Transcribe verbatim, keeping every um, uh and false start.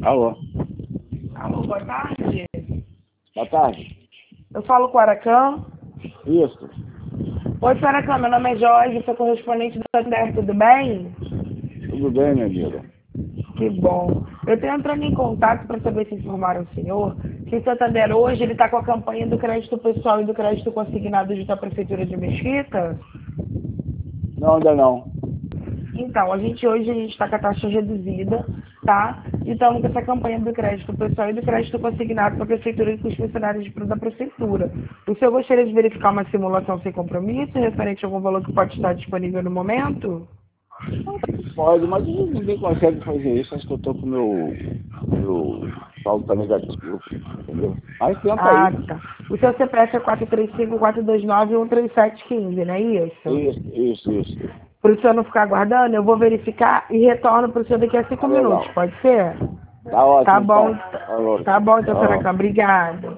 Alô? Alô, boa tarde. Boa tarde. Eu falo com o Aracan. Isso. Oi, senhor Aracan, meu nome é Jorge, sou correspondente do Santander, tudo bem? Tudo bem, minha amiga? Que bom. Eu estou entrando em contato para saber se informaram o senhor que o Santander hoje ele está com a campanha do crédito pessoal e do crédito consignado junto à Prefeitura de Mesquita. Não, ainda não. Então, a gente hoje a gente está com a taxa reduzida, tá? E estamos com essa campanha do crédito pessoal e do crédito consignado para a Prefeitura e com os funcionários de- da Prefeitura. O senhor gostaria de verificar uma simulação sem compromisso, referente a algum valor que pode estar disponível no momento? Pode, mas ninguém consegue fazer isso. Acho que eu tô com o meu, meu saldo tá negativo, entendeu? Mas tenta Ah, aí. tá. O seu C P F é quatro três cinco, quatro dois nove, um três sete um cinco, não é isso? Isso, isso, isso. Para o senhor não ficar aguardando, eu vou verificar e retorno para o senhor daqui a Tá cinco minutos, legal. pode ser? Tá Tá ótimo, bom, então. Falou. tá bom, então, senhora Tchau. Cam, obrigada.